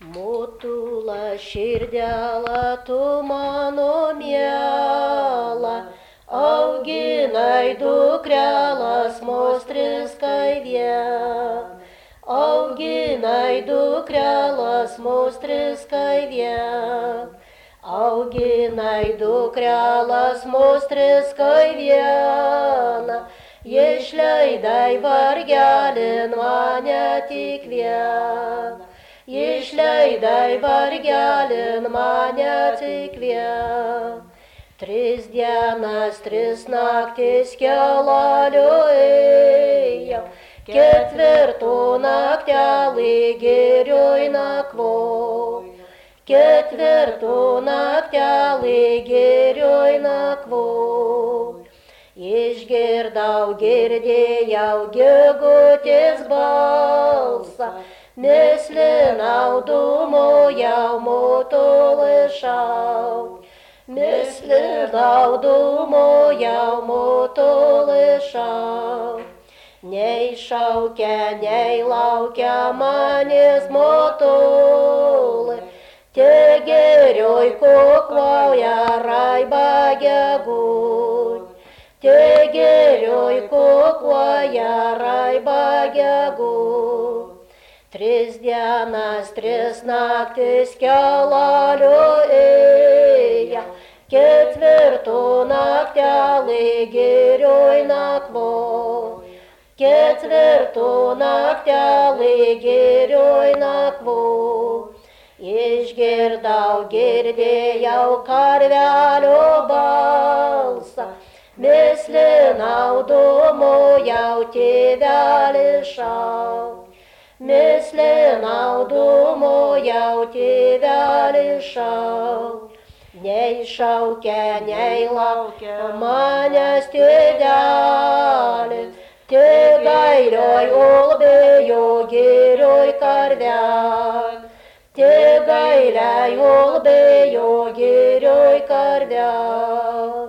Motula širdelą tu mano miela, auginai dukrelas mostriskai vien. Auginai dukrelas mostriskai vien. Auginai dukrelas mostriskai vien. Išleidai vargelin mane tik vien. Išleidai vargelin mane tik vien. 3 dienas, 3 naktis kelaliu ėjau, 4 naktelį girioj nakvojau, 4 naktelį girioj nakvojau. Išgirdau, girdėjau gegutės balsą, mislinau, dūmojau, motulai šauk. Mislinau, dūmojau, motulai šauk. Nei šaukia, nei laukia manęs motulai, te gerioj kukuoja raiba geguj. Te gerioj kukuoja raiba geguj. 3 dienas, 3 naktis kelaliu ėjau, 4 naktelį girioj nakvojau, 4 naktelį girioj nakvojau. Išgirdau, girdėjau karvelio balsą, mislinau, dūmojau, tėvelį šauk. Mislinau, dūmojau, tėvelį šauk. Nei šaukia, nei laukia manęs tėvelis, te gailioj ulbėjo girioj karvel. Te gailioj ulbėjo girioj karvel.